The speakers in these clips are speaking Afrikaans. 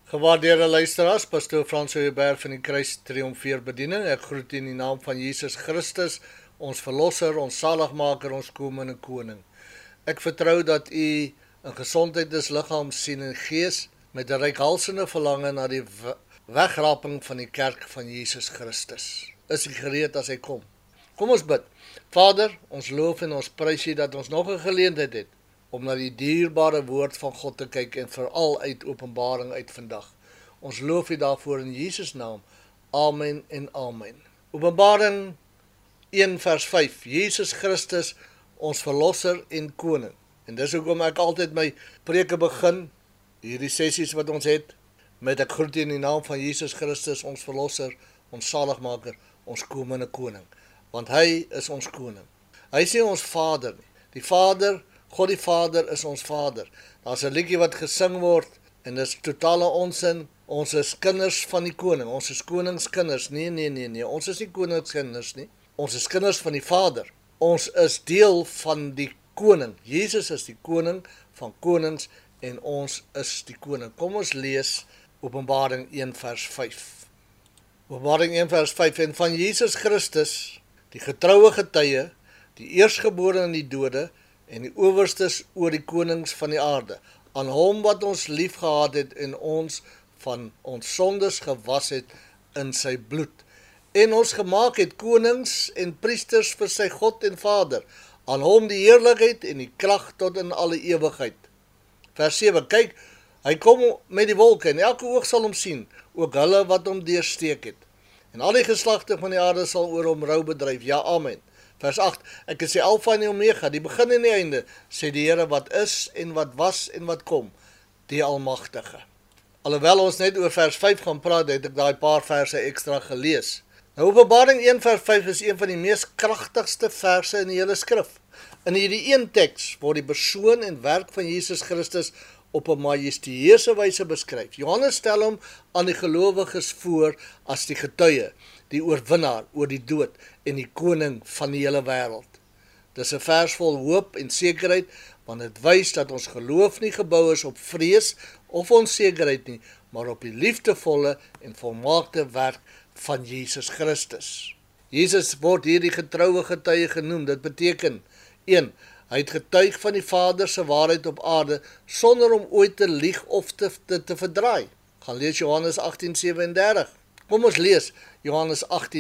Gewaardeerde luisteraars, Pastoor Frans Hubert van die Kruis Triomfeer Bediening. Ek groet u in die naam van Jesus Christus, ons Verlosser, ons Zaligmaker, ons Komende Koning. Ek vertrou dat u in gesondheid is, liggaam, siel en gees, met 'n reikhalsende verlange na die wegraping van die kerk van Jesus Christus. Is u gereed as hy kom? Kom ons bid. Vader, ons loof en ons prys u dat ons nog 'n geleentheid het om na die dierbare woord van God te kyk en veral uit Openbaring uit vandag. Ons loof u daarvoor in Jesus naam. Amen en amen. Openbaring 1 vers 5. Jesus Christus, ons Verlosser en Koning. En dis hoekom ek altyd my preke begin, hierdie sessies wat ons het, met ek groet u in die naam van Jesus Christus, ons Verlosser, ons Zaligmaker, ons Komende Koning. Want hy is ons Koning. Hy is nie ons Vader nie. Die Vader, God die Vader is ons Vader. Daar's 'n liedjie wat gesing word en dis totale onsin. Ons is kinders van die koning. Ons is koningskinders. Nee. Ons is nie koningskinders nie. Ons is kinders van die Vader. Ons is deel van die koning. Jesus is die koning van konings en ons is die koning. Kom ons lees Openbaring 1 vers 5. Openbaring 1 vers 5. En van Jesus Christus, die getroue getuie, die eerstgebore in die dode, en die owerstes oor die konings van die aarde, aan hom wat ons lief gehad het en ons van ons sondes gewas het in sy bloed, en ons gemaak het konings en priesters vir sy God en Vader, aan hom die heerlikheid en die krag tot in alle ewigheid. Vers 7, kyk, hy kom met die wolke, en elke oog sal hom sien, ook hulle wat hom deursteek het, en al die geslagte van die aarde sal oor hom rou bedryf, ja, amen. Vers 8, ek is die Alpha en die Omega, die begin en die einde, sê die Here wat is en wat was en wat kom, die Almagtige. Alhoewel ons net oor vers 5 gaan praat, het ek daai paar verse ekstra gelees. Nou Openbaring 1 vers 5 is een van die mees kragtigste verse in die hele skrif. In hierdie een teks word die persoon en werk van Jesus Christus op 'n majestueuse wyse beskryf. Johannes stel hom aan die gelowiges voor as die getuie, die oorwinnaar oor die dood en die koning van die hele wêreld. Dis 'n vers vol hoop en sekerheid, want dit wys dat ons geloof nie gebou is op vrees of onsekerheid nie, maar op die liefdevolle en volmaakte werk van Jesus Christus. Jesus word hier die getroue getuie genoem. Dit beteken 1. Hy het getuig van die Vader se waarheid op aarde, sonder om ooit te lieg of te verdraai. Gaan lees Johannes 18:37. Kom ons lees Johannes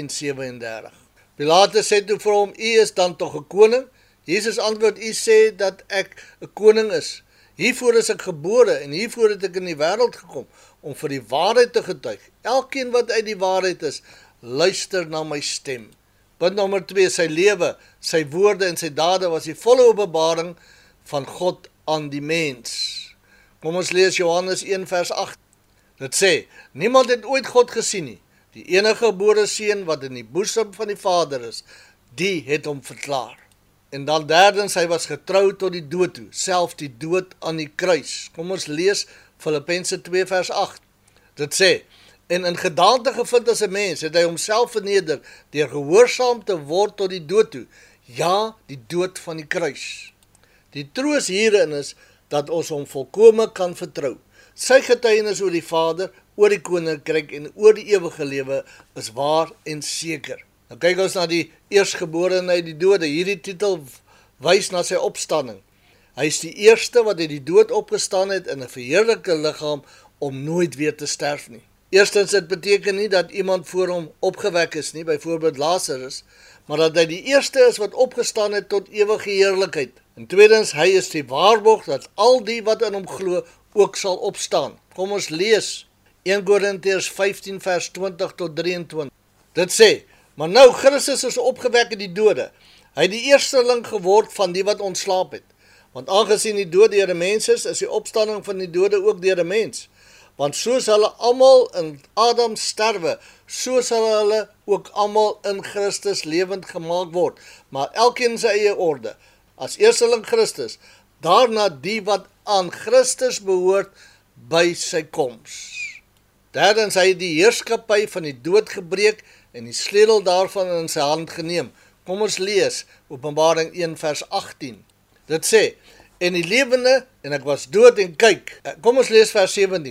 18:37. Pilatus sê toe vir hom, u is dan tog 'n koning? Jesus antwoord, u sê dat ek 'n koning is. Hiervoor is ek gebore en hiervoor het ek in die wêreld gekom, om vir die waarheid te getuig. Elkeen wat uit die waarheid is, luister na my stem. Punt nommer 2, sy lewe, sy woorde en sy dade was die volle openbaring van God aan die mens. Kom ons lees Johannes 1 vers 8. Dit sê, niemand het ooit God gesien nie. Die enige gebore seun wat in die boesem van die Vader is, die het hom verklaar. En dan derdens, hy was getrou tot die dood toe, self die dood aan die kruis. Kom ons lees Filippense 2 vers 8. Dit sê, en in gedaante gevind as 'n mens, het hy homself verneder, deur gehoorsaam te word tot die dood toe, ja, die dood van die kruis. Die troos hierin is, dat ons hom volkome kan vertrou. Sy getuienis oor die Vader, oor die koninkryk en oor die ewige lewe is waar en seker. Nou kyk ons na die eerstgebore uit die dode. Hierdie titel wys na sy opstanding. Hy is die eerste wat uit die dood opgestaan het in 'n verheerlikte liggaam om nooit weer te sterf nie. Eerstens, dit beteken nie dat iemand voor hom opgewek is nie, byvoorbeeld Lazarus, maar dat hy die eerste is wat opgestaan het tot ewige heerlikheid. En tweedens, hy is die waarborg dat al die wat in hom glo ook sal opstaan. Kom ons lees 1 Korintiërs 15 vers 20 tot 23. Dit sê, maar nou Christus is opgewek uit die dode. Hy het die eersteling geword van die wat ontslaap het. Want aangesien die dood deur 'n mens is die opstanding van die dode ook deur 'n mens. Want soos hulle almal in Adam sterwe, so sal hulle ook almal in Christus lewend gemaak word, maar elkeen sy eie orde. As eersteling Christus, daarna die wat aan Christus behoort by sy koms. Derdens, hy het die heerskappy van die dood gebreek en die sleutel daarvan in sy hand geneem. Kom ons lees Openbaring 1 vers 18. Dit sê, en die lewende, en ek was dood en kyk. Kom ons lees vers 17.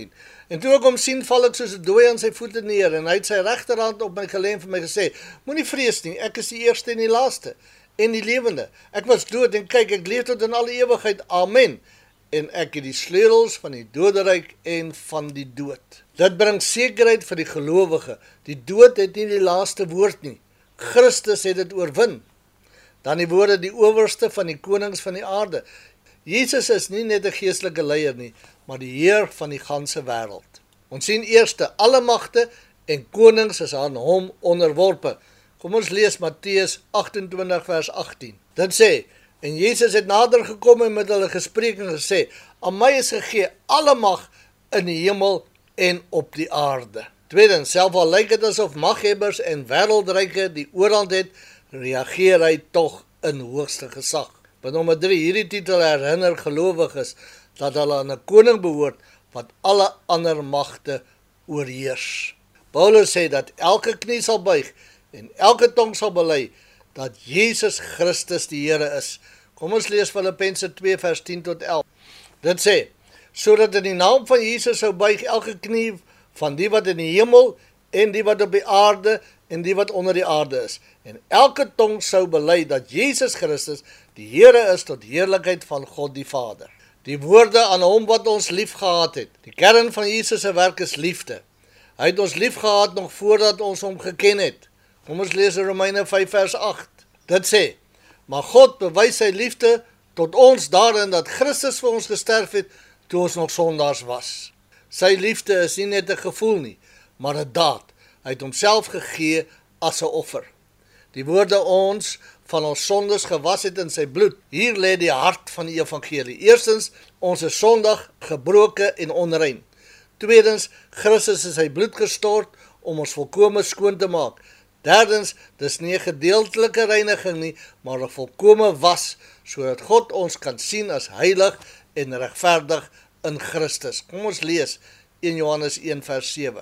En toe ek hom sien, val ek soos 'n dooie aan sy voete neer, en hy het sy regterhand op my gelê en vir my gesê, moenie vrees nie, ek is die eerste en die laaste, en die lewende. Ek was dood, en kyk, ek leef tot in alle ewigheid, amen. En ek het die sleutels van die doderyk en van die dood. Dit bring sekerheid vir die gelowige. Die dood het nie die laaste woord nie. Christus het dit oorwin. Dan die woorde, die owerste van die konings van die aarde. Jesus is nie net 'n geestelike leier nie, maar die Heer van die ganse wêreld. Ons sien eerste, alle magte en konings is aan hom onderworpe. Kom ons lees Matteus 28 vers 18. Dit sê, en Jesus het nader gekom en met hulle gespreek en gesê, aan my is gegee alle mag in die hemel en op die aarde. Tweedens, self al lyk dit asof maghebbers en wêreldryke die oorhand het, reageer hy tog in hoogste gesag. Punt nommer 3, hierdie titel herinner gelowiges dat hulle aan 'n koning behoort wat alle ander magte oorheers. Paulus sê dat elke knie sal buig en elke tong sal bely dat Jesus Christus die Here is. Kom ons lees Filippense 2 vers 10 tot 11. Dit sê, sodat in die naam van Jesus sou buig elke knie van die wat in die hemel en die wat op die aarde en die wat onder die aarde is. En elke tong sou bely dat Jesus Christus die Here is tot heerlikheid van God die Vader. Die woorde aan hom wat ons lief gehad het. Die kern van Jesus se werk is liefde. Hy het ons lief gehad nog voordat ons hom geken het. Kom ons lees Romeine 5 vers 8. Dit sê, maar God bewys sy liefde tot ons daarin dat Christus vir ons gesterf het toe ons nog sondaars was. Sy liefde is nie net 'n gevoel nie, maar 'n daad. Hy het homself gegee as 'n offer. Die woorde ons van ons sondes gewas het in sy bloed. Hier lê die hart van die evangelie. Eerstens, ons is sondig, gebroken en onrein. Tweedens, Christus is sy bloed gestort om ons volkome skoon te maak. Derdens, dis nie 'n gedeeltelike reiniging nie, maar 'n volkome was, sodat God ons kan sien as heilig en regverdig in Christus. Kom ons lees 1 Johannes 1 vers 7.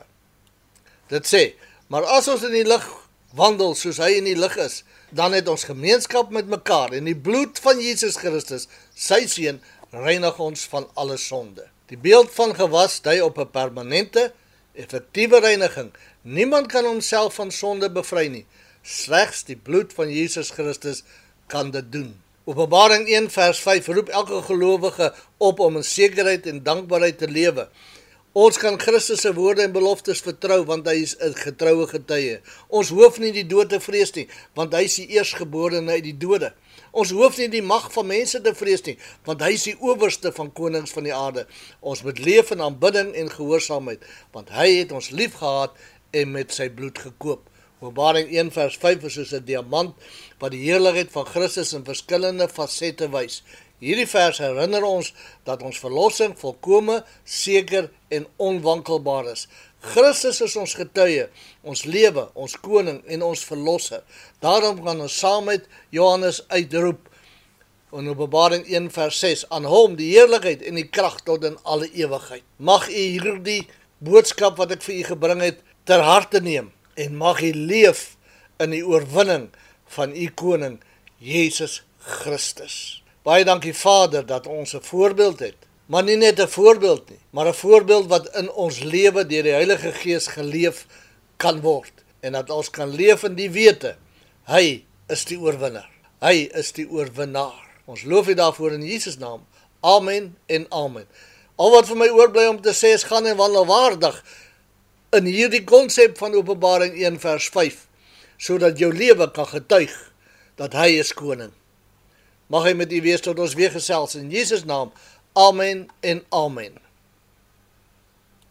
Dit sê, maar as ons in die lig wandel soos hy in die lig is, dan het ons gemeenskap met mekaar en die bloed van Jesus Christus, sy seun, reinig ons van alle sonde. Die beeld van gewas dui op 'n permanente, effektiewe reiniging. Niemand kan homself van sonde bevry nie. Slegs die bloed van Jesus Christus kan dit doen. Openbaring 1 vers 5 roep elke gelowige op om in sekerheid en dankbaarheid te lewe. Ons kan Christus se woorde en beloftes vertrou, want hy is 'n getroue getuie. Ons hoef nie die dood te vrees nie, want hy is die eerstgeborene uit die dode. Ons hoef nie die mag van mense te vrees nie, want hy is die owerste van konings van die aarde. Ons moet leef in aanbidding en gehoorsaamheid, want hy het ons lief gehad en met sy bloed gekoop. Openbaring 1 vers 5 is soos 'n diamant wat die heerlikheid van Christus in verskillende fasette wys. Hierdie vers herinner ons dat ons verlossing volkome, seker en onwankelbaar is. Christus is ons getuie, ons lewe, ons koning en ons verlosser. Daarom kan ons saam met Johannes uitroep in Openbaring 1 vers 6, aan hom die heerlikheid en die krag tot in alle ewigheid. Mag u hierdie boodskap wat ek vir u gebring het ter harte neem en mag u leef in die oorwinning van u koning Jesus Christus. Baie dankie Vader dat ons 'n voorbeeld het, maar nie net 'n voorbeeld nie, maar 'n voorbeeld wat in ons lewe deur die Heilige Gees geleef kan word en dat ons kan leef in die wete, hy is die oorwinner, hy is die oorwinnaar. Ons loof u daarvoor in Jesus naam. Amen en amen. Al wat vir my oorbly om te sê is gaan en wandel waardig in hierdie konsep van Openbaring 1 vers 5, sodat jou lewe kan getuig dat hy is koning. Mag hy met u wees tot ons weer gesels in Jesus naam. Amen en amen.